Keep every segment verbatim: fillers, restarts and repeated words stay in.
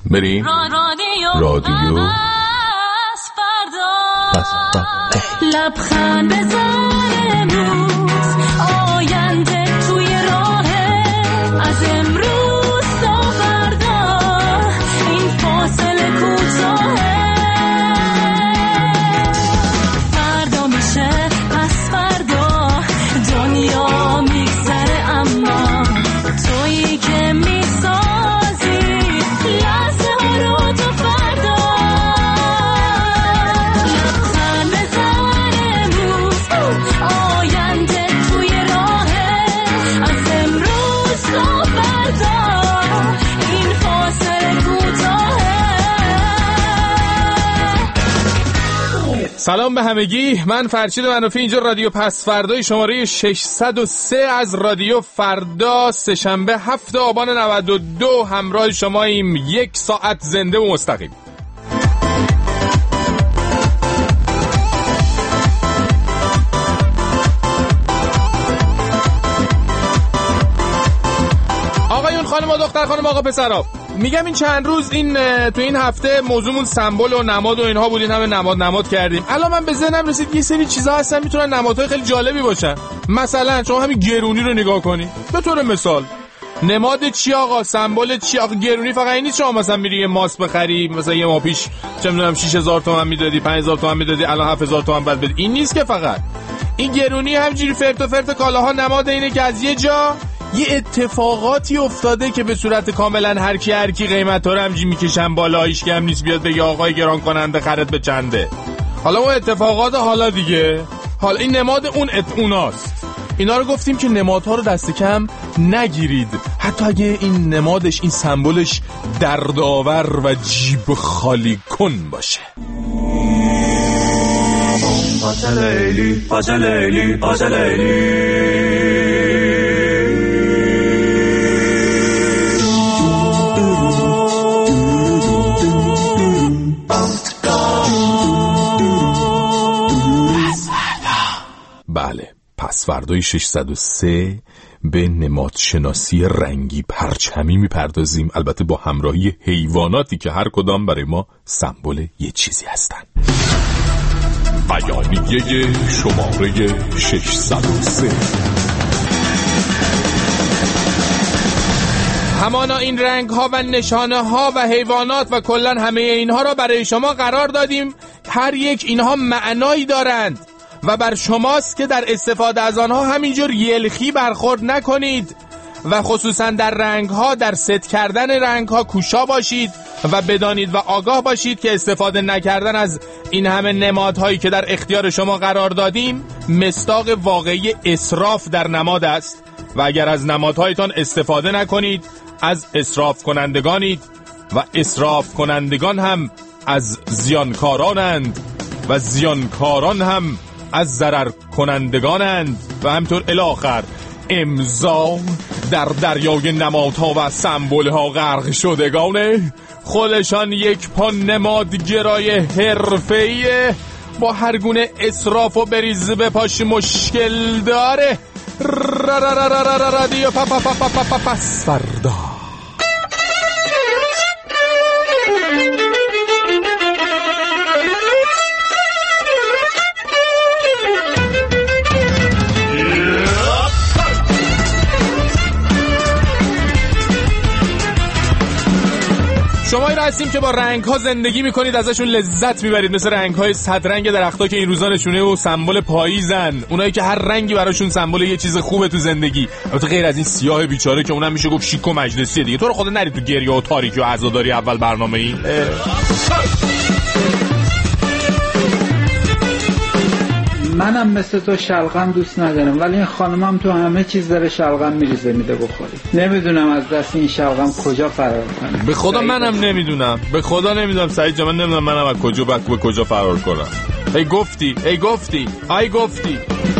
بریم رادیو لبخند بزن امروز آینده توی راهه از امروز تا فردا این فاصله کوتاهه فردا میشه پس فردا دنیا میگذره اما تویی که میسازی لحظه ها رو تا فردا لبخند بزن امروز آینده توی راهه از امروز تا فردا این فاصله کوتاهه. سلام به همگی، من فرشید منافی، اینجا رادیو پس فردای شماره ششصد و سه از رادیو فردا، سه‌شنبه هفتم آبان نود و دو همراه شماییم، یک ساعت زنده و مستقیم. آقایون، خانم و دختر خانم، آقا پسرا، میگم این چند روز این تو این هفته موضوعمون سمبل و نماد و اینها بود، این همه نماد نماد کردیم. الان من به ذهنم رسید یه سری چیزا هستن میتونن نمادهای خیلی جالبی باشن. مثلا شما همین گرونی رو نگاه کنی، به طور مثال نماد چی آقا؟ سمبل چی آقا؟ گرونی فقط این نیست شما مثلا میری یه ماست بخری، مثلا یه ماه پیش چه میدونم شش هزار تومان میدادی، پنج هزار تومان میدادی، الان هفت هزار تومان بعد بدی. این نیست که فقط این گرونی همینجوری فرت و فرت کالاها نماد اینه که از یه جا یه اتفاقاتی افتاده که به صورت کاملا هر کی هر کی قیمتا رو همینجوری میکشن بالا، هیچ کی هم نیست بیاد بگه آقای گران کننده خرید به چنده. حالا اون اتفاقات حالا دیگه، حالا این نماد اون ات اوناست. اینا رو گفتیم که نمادها رو دست کم نگیرید، حتی اگه این نمادش، این سمبلش دردآور و جیب خالی کن باشه. پاچلیلی پاچلیلی پاچلیلی بله، پس فردای ششصد و سه به نماد شناسی رنگی پرچمی میپردازیم، البته با همراهی حیواناتی که هر کدام برای ما سمبل یه چیزی هستن. بیانیه شماره ششصد و سه. همانا این رنگ ها و نشانه ها و حیوانات و کلن همه اینها را برای شما قرار دادیم. هر یک اینها معنایی دارند و بر شماست که در استفاده از آنها همینجور یلخی برخورد نکنید و خصوصا در رنگ ها، در ست کردن رنگ ها کوشا باشید و بدانید و آگاه باشید که استفاده نکردن از این همه نمادهایی که در اختیار شما قرار دادیم مصداق واقعی اسراف در نماد است و اگر از نمادهایتان استفاده نکنید از اسراف کنندگانید و اسراف کنندگان هم از زیانکارانند و زیانکاران هم از ضرر کنندگانند و همطور الاخر. امضا در دریای نمادها و سمبولها غرق شدگانه، خودشان یک پا نمادگرای حرفه‌ایه، با هر گونه اسراف و بریز به پاش مشکل داره. رادیو پس فردا. شمایی را هستیم که با رنگ ها زندگی میکنید، ازشون لذت میبرید، مثل رنگ های صدرنگ درختا که این روزا نشونه و سمبل پاییزن، اونایی که هر رنگی براشون سمبل یه چیز خوبه تو زندگی، البته غیر از این سیاه بیچاره که اونم میشه گفت شیک و مجلسیه دیگه. تو رو خدا نری تو گریه و تاریکی و عزاداری اول برنامه این. منم مثل تو شلغم دوست ندارم، ولی این خانمم تو همه چیز داره شلغم میریزه میده بخوری. نمیدونم از دست این شلغم کجا فرار کنم. به خدا منم نمیدونم، به خدا نمیدونم سعید جان، من نمیدونم منم از کجا باید به کجا فرار کنم. ای گفتی، ای گفتی، ای گفتی.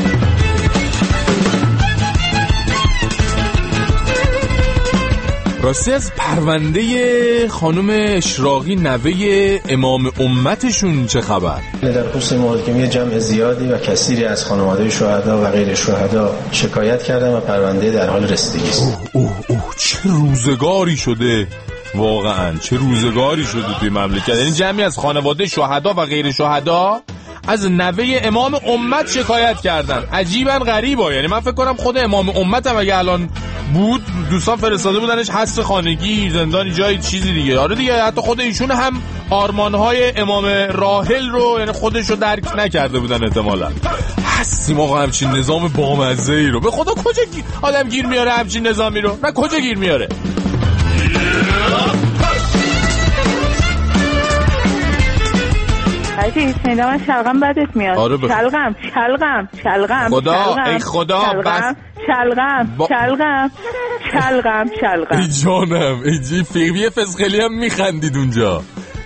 راستی از پرونده خانم اشراقی نوه امام امتشون چه خبر؟ در خصوص محاکمه جمع زیادی و کثیری از خانواده شهدا و غیر شهدا شکایت کردن و پرونده در حال رسیدگی است. اوه اوه اوه چه روزگاری شده واقعا چه روزگاری شده توی مملکت. یعنی جمعی از خانواده شهدا و غیر شهدا از نوه امام امت شکایت کردن. عجیبا غریبا. یعنی من فکر کنم خود امام امت هم اگه الان بود دوستان فرستاده بودنش حبس خانگی، زندانی، جای چیزی دیگه. آره دیگه، حتی خود ایشون هم آرمانهای امام راحل رو یعنی خودش رو درک نکرده بودن احتمالاً. هستیم آقا همچین نظام بامزه ای رو. به خدا کجا گی... آدم گیر میاره همچین نظامی رو؟ نه کجا گیر میاره؟ عزیز شنیدم شلغم بدت میاد. آره بخ... شلغم شلغم شلغم خدا شلغم. ای خدا شلغم. بس شلغم با... شلغم شلغم شلغم ای جانم ای جی فیقیه فسقلی هم میخندید اونجا.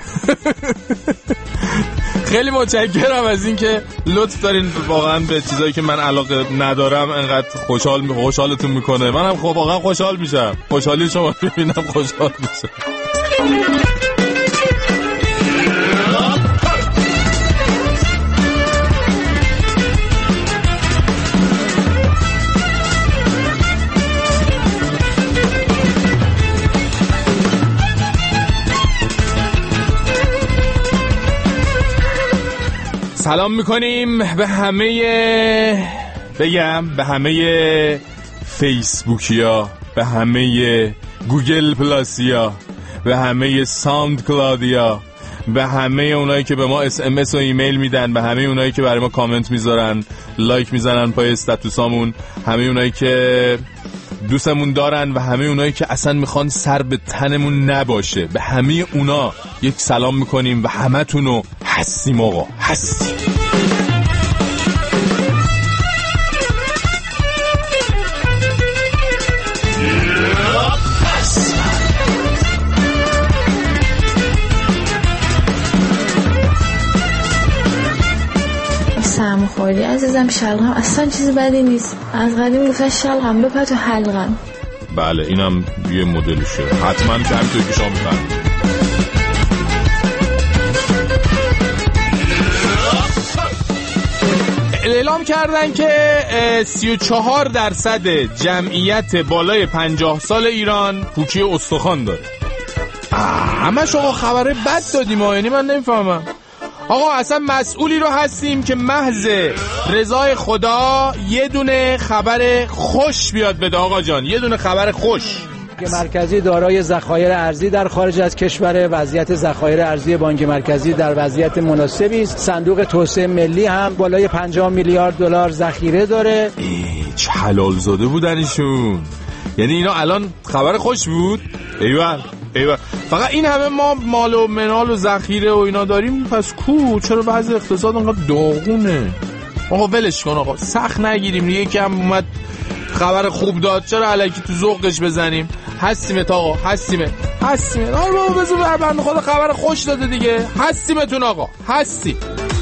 خیلی متشکرم از این که لطف دارین واقعا به چیزایی که من علاقه ندارم انقدر خوشحال خوشحالتون میکنه. منم خب واقعا خوشحال میشم. خوشحالی شما ببینم خوشحال میشم. سلام میکنیم به همه، بگم به همه فیسبوکیا، به همه گوگل پلاسیا، به همه ساوند کلادیا، به همه اونایی که به ما اس ام اس و ایمیل میدن، به همه اونایی که برای ما کامنت میذارن، لایک میزنن پای استاتوسامون، همه اونایی که دوستمون دارن و همه اونایی که اصلا میخوان سر به تنمون نباشه، به همه اونا یک سلام میکنیم و همتونو هستیم آقا، هستیم. سرما خوردی عزیزم. شلغم اصلا چیز بدی نیست. از قدیم گفتن شلغم بپر تو حلقم. بله اینم یه مدلشه حتما که همینطور که شما میفهمید. اعلام کردن که سی و چهار درصد جمعیت بالای پنجاه سال ایران پوکی استخوان داره. همش آقا خبره بد دادیم ها. یعنی من نمیفهمم آقا اصلا مسئولی رو هستیم که محض رضای خدا یه دونه خبر خوش بیاد بده. آقا جان یه دونه خبر خوش. بانک مرکزی دارای ذخایر ارزی در خارج از کشور، وضعیت ذخایر ارزی بانک مرکزی در وضعیت مناسبی است. صندوق توسعه ملی هم بالای پنجاه میلیارد دلار ذخیره داره. چه حلال زاده بودن ایشون. یعنی اینا الان خبر خوش بود. ایول ایول. فقط این همه ما مال و منال و ذخیره و اینا داریم، پس کو چرا بعضی اقتصاد انقدر داغونه؟ آقا ولش کن آقا، سخت نگیریم. یکم اومد خبر خوب داد چرا الکی تو ذوقش بزنیم؟ هستیمت آقا، هستیمت هستیمت آقا بابا بزن بر بنده خدا خبر خوش داده دیگه. هستیمتون آقا، هستی.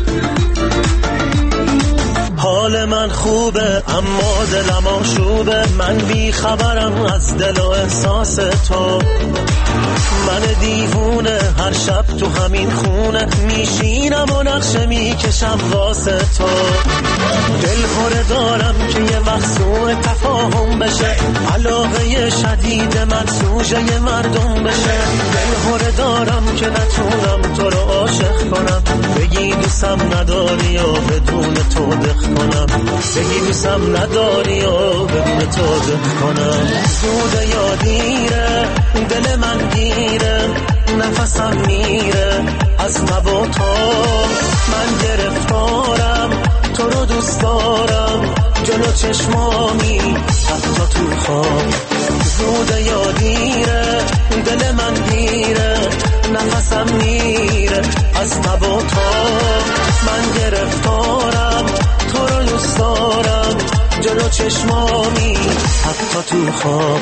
حال من خوبه اما دلم آشوبه، من بی خبرم از دل و احساس تو. من دیوونه هر شب تو همین خونه میشینم و نقشه میکشم واسه تو. دل خوره دارم که یه وقت سوء تفاهم بشه، علاقه شدید من سوژه مردم بشه. دل خوره دارم که نتونم تو رو عاشق کنم، بگی دوستم نداری و بدون تو دق کنم، بگی دوستم نداری و بدون تو دق کنم. زوده یا دیره دل من گیره، نفسم میره از تب و تاب. من گرفتارم تو رو دوست دارم، جلو چشمامی حتی تو خواب. زوده یا دیره دل من گیره، نفسم میره از تب و تاب. من گرفتارم تو رو دوست دارم، جلو چشمامی حتی تو خواب.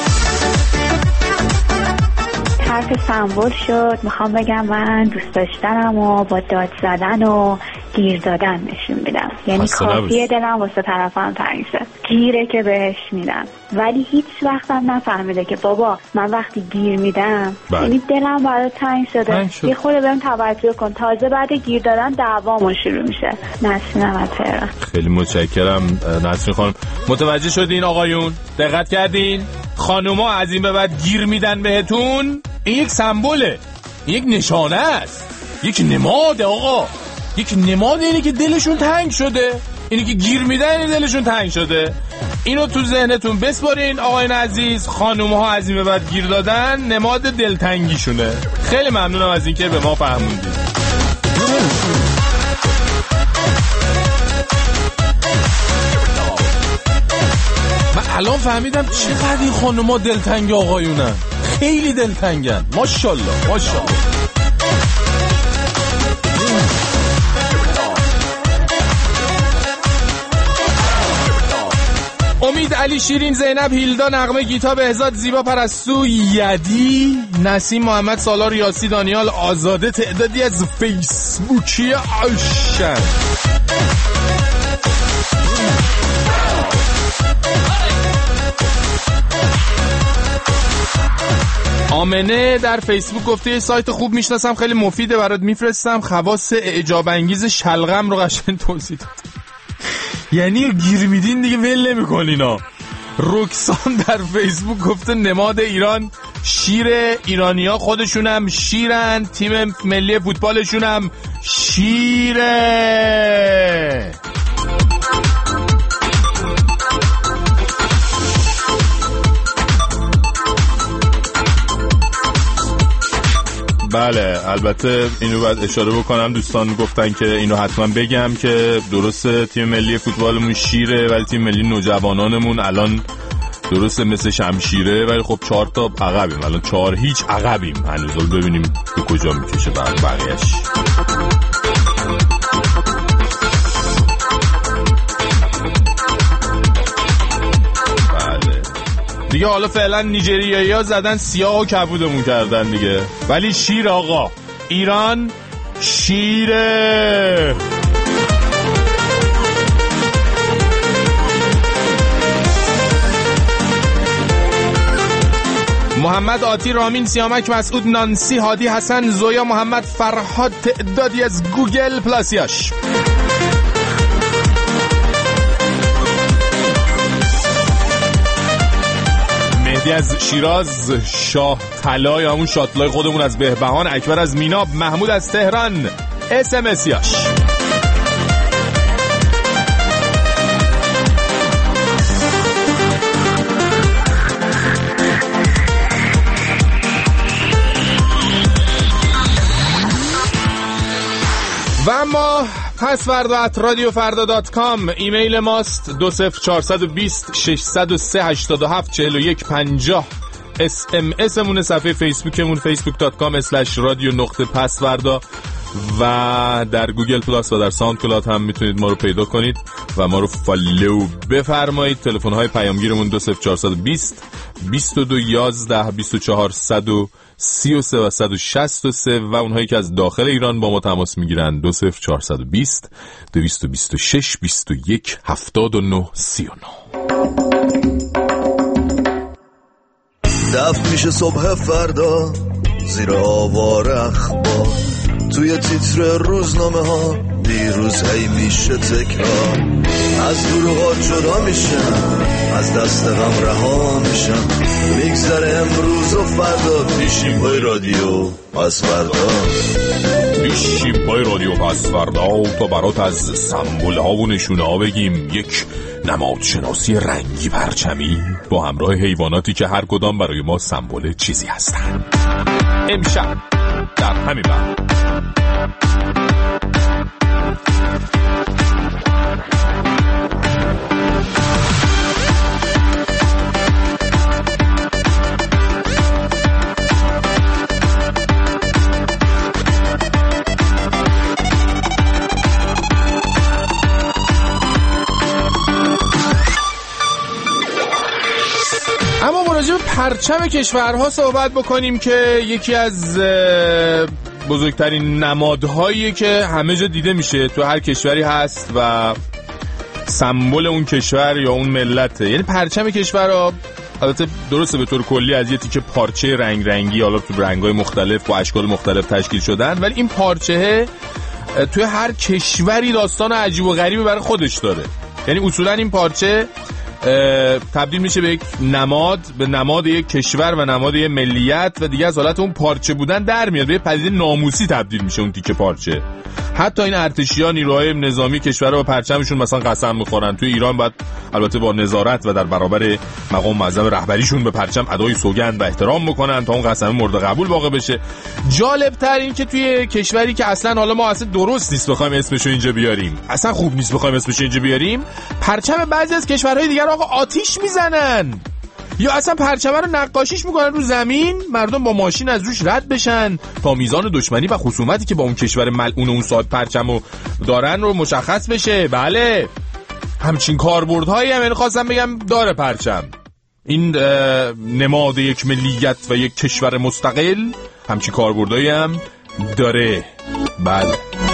حرف سمبول شد. میخوام بگم من دوست داشتنم و با داد زدن و گیر دادن نشون میدم. یعنی کافیه دلم واسه طرفم تنگ شه، گیره که بهش میدم، ولی هیچ وقتم نفهمیده که بابا من وقتی گیر میدم یعنی دلم برای تنگ شده. یه خورده بهم توجه کن. تازه بعد گیر دادن دعوامون شروع میشه. نسرین مطهر. خیلی متشکرم نسرین خانم. متوجه شدین آقایون؟ دقت کردین؟ خانوما از این به بعد گیر میدن بهتون؟ این یک سمبوله، یک نشانه است، یک نماد آقا، یک نماد اینه که دلشون تنگ شده، اینی که گیر میدن اینه دلشون تنگ شده. اینو تو ذهنتون بسپارین آقایان عزیز. خانوم‌ها از این به بعد گیر دادن نماد دلتنگیشونه. خیلی ممنونم از اینکه به ما فهموندید. من الان فهمیدم چقدر این خانوما دلتنگ آقایونن. خیلی دلتنگن. ماشاءالله ماشاءالله. امید، علی، شیرین، زینب، هیلدا، نغمه، گیتا، بهزاد، زیبا، پرستو، یدی، نسیم، محمد، سالار، یاسی، دانیال، آزاده، تعدادی از فیسبوکی عشق. آمنه در فیسبوک گفته یه سایت خوب میشناسم خیلی مفیده برات میفرستم، خواص اعجاب انگیز شلغم رو قشنگ توضیح داد. یعنی گیر میدین دیگه ول نمی‌کنینا. رکسان در فیسبوک گفته نماد ایران شیر، ایرانی‌ها خودشونم شیرن، تیم ملی فوتبالشونم شیره. بله البته اینو باید اشاره بکنم، دوستان گفتن که اینو حتما بگم که درسته تیم ملی فوتبالمون شیره ولی تیم ملی نوجوانانمون الان درسته مثل شمشیره ولی خب چهار تا عقبیم، الان چهار هیچ عقبیم هنوز. ببینیم به کجا میکشه بعد بقیه‌اش. دیگه حالا فعلا نیجریایی ها زدن سیاه و کبودمون کردن دیگه، ولی شیر آقا، ایران شیره. محمد، آتی، رامین، سیامک، مسعود، نانسی، هادی، حسن، زویا، محمد، فرهاد، تعدادی از گوگل پلاسیاش. مهدی از شیراز، شاه طلای همون شاطلای خودمون از بهبهان، اکبر از میناب، محمود از تهران، اس ام اسیاش. و اما پس فردا ات رادیو فردا دات کام ایمیل ماست دو صفر چهارصد و بیست ششصد و سه هشتاد و هفت چهل و یک پنجاه. اس ام اس مون صفحه فیسبوکمون فیسبوک دات کام اسلش رادیو نقطه پس فردا و در گوگل پلاس و در ساوند کلاود هم میتونید ما رو پیدا کنید و ما رو فالو بفرمایید. تلفن های پیامگیرمون دو صفر چهارصد و بیست بیست و دو یازده بیست و چهار صد و سی و سه و صد و شصت و سه و اونهایی که از داخل ایران با ما تماس میگیرن دو صفر چهارصد و بیست دویست و بیست و شش بیست و یک هفتاد و نه سی و نه. دفت میشه صبح فردا زیر آوار اخبار، توی تیتر روزنامه ها دیروز هی میشه تکرار، از دروغا جدا میشم، از دست غم رها میشم، میگذره امروز و فردا، پیشیم پای رادیو پس فردا، پیشیم پای رادیو پس فردا تا برات از سمبول ها و نشونه ها بگیم. یک نماد شناسی رنگی پرچمی با همراه حیواناتی که هر کدام برای ما سمبول چیزی هستن. امشب در همین بحث پرچم کشورها صحبت بکنیم که یکی از بزرگترین نمادهایی که همه جا دیده میشه، تو هر کشوری هست و سمبل اون کشور یا اون ملته. یعنی پرچم کشورها البته درسته به طور کلی از یه تیکه پارچه رنگ رنگی حالا تو رنگ‌های مختلف با اشکال مختلف تشکیل شدن، ولی این پارچه توی هر کشوری داستان عجیب و غریبی برای خودش داره. یعنی اصولا این پارچه تبدیل میشه به یک نماد، به نماد یک کشور و نماد یک ملیت و دیگه از حالت اون پارچه بودن در میاد، به پدیده ناموسی تبدیل میشه اون تیکه پارچه. حتی این ارتشیان نیروهای نظامی کشور رو با پرچمشون مثلا قسم میخورن. توی ایران باید البته با نظارت و در برابر مقام معظم رهبریشون به پرچم ادای سوگند و احترام میکنن تا اون قسم مورد قبول واقع بشه. جالب تر این که توی کشوری که اصلا حالا ما اصلا درست نیست بخوایم اسمشو اینجا بیاریم، اصلا خوب نیست بخوایم اسمشو اینجا بیاریم، پرچم بعضی از کشورهای دیگر آقا آتیش میزنن یا اصلا پرچم رو نقاشیش میکنن رو زمین، مردم با ماشین از روش رد بشن تا میزان دشمنی و خصومتی که با اون کشور ملعون اون صاحب پرچمو دارن رو مشخص بشه. بله همچین کاربردهایی هم خواستم بگم داره پرچم. این نماد یک ملیت و یک کشور مستقل همچین کاربردهایی هم داره. بله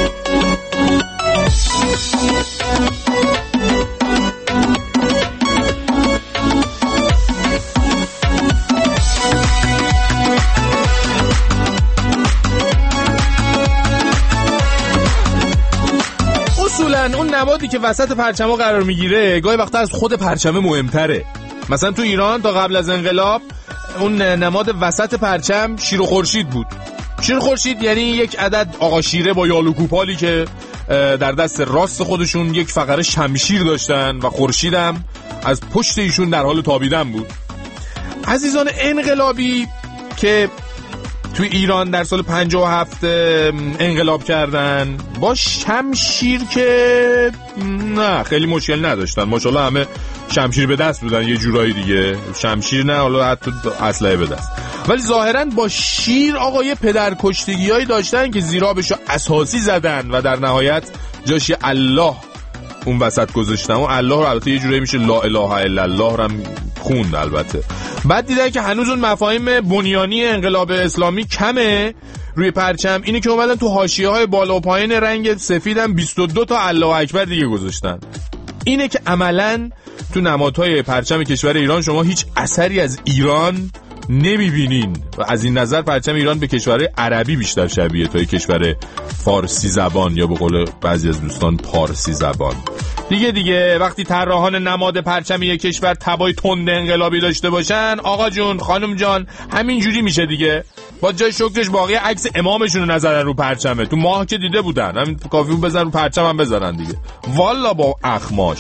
اون نمادی که وسط پرچم‌ها قرار میگیره گاهی وقتا از خود پرچم مهمتره. مثلا تو ایران تا قبل از انقلاب اون نماد وسط پرچم شیر و خورشید بود. شیر و خورشید یعنی یک عدد آقا شیره با یال و کوپالی که در دست راست خودشون یک فقره شمشیر داشتن و خورشیدم از پشت ایشون در حال تابیدن بود. عزیزان انقلابی که توی ایران در سال پنجاه و هفت انقلاب کردن با شمشیر که نه خیلی مشکل نداشتن، ماشاءالله همه شمشیر به دست بودن یه جورایی دیگه، شمشیر نه حالا حتی اسلحه به دست، ولی ظاهرا با شیر آقا یه پدرکشتگیایی داشتن که زیرابشو اساسی زدن و در نهایت جاش الله اون وسط گذاشتن و الله رو البته یه جورایی میشه لا اله الا الله رو هم خوند البته. بعد دیدن که هنوز اون مفاهیم بنیانی انقلاب اسلامی کمه روی پرچم، اینه که اومدن تو حاشیه‌های بالا و پایین رنگ سفیدم بیست و دو تا الله اکبر دیگه گذاشتن. اینه که عملاً تو نمادهای پرچم کشور ایران شما هیچ اثری از ایران نمیبینین و از این نظر پرچم ایران به کشورهای عربی بیشتر شبیه تا کشور فارسی زبان یا به قول بعضی از دوستان پارسی زبان. دیگه دیگه وقتی طراحان نماد پرچم یک کشور تبای تند انقلابی داشته باشن آقا جون خانم جان همین جوری میشه دیگه. با جای شکرش باقی عکس امامشون رو نذارن رو پرچمه، تو ماه که دیده بودن همین کافی بود بزن رو پرچم هم بذارن دیگه. والا با اخماش.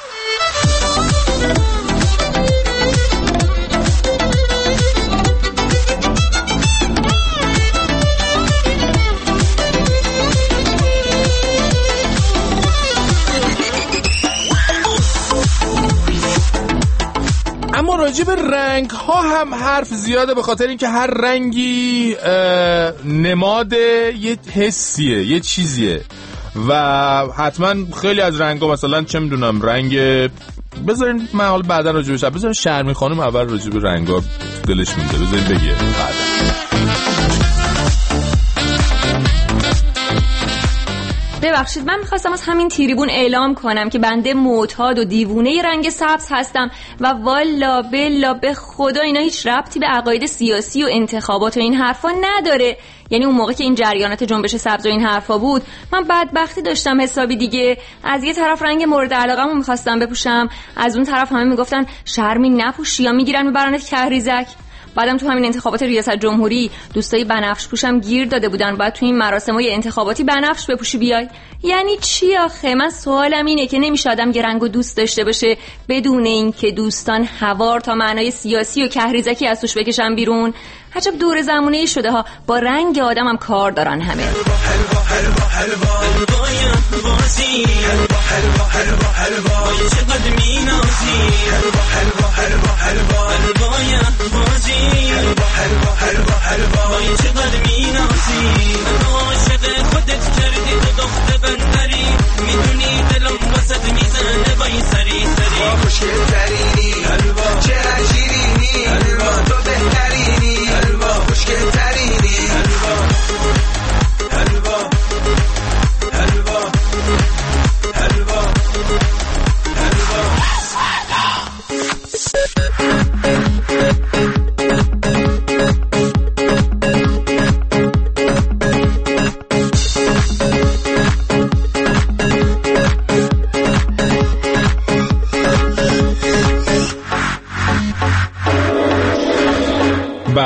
اما راجع به رنگ ها هم حرف زیاده، به خاطر اینکه هر رنگی نماد یه حسیه، یه چیزیه و حتما خیلی از رنگ ها مثلا چه میدونم رنگ بذارین من حال بعدا راجع بهش بذارین شرمی خانم اول راجع به رنگ ها دلش میده بذارین بگیه بعدا. ببخشید من میخواستم از همین تریبون اعلام کنم که بنده معتاد و دیوونه رنگ سبز هستم و والا بلا به خدا اینا هیچ ربطی به عقاید سیاسی و انتخابات و این حرفا نداره. یعنی اون موقع که این جریانات جنبش سبز و این حرفا بود من بدبختی داشتم حسابی دیگه. از یه طرف رنگ مورد علاقه‌مو میخواستم بپوشم، از اون طرف همه میگفتن شرمی نپوشی یا میگیرن میبرنت کهریزک. بعدم تو همین انتخابات ریاست جمهوری دوستای بنفش پوشم گیر داده بودن بعد تو این مراسمای انتخاباتی بنفش بپوشی بیای. یعنی چی آخه؟ من سوالم اینه که نمیشه آدم یه رنگو دوست داشته باشه بدون اینکه دوستان هوار تا معنای سیاسی و کهریزکی از توش بکشن بیرون؟ عجب دور زمونه‌ای شده ها، با رنگ آدم هم کار دارن همه.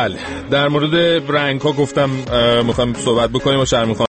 بله، در مورد رنگ ها گفتم میخوام صحبت بکنیم با شرموخ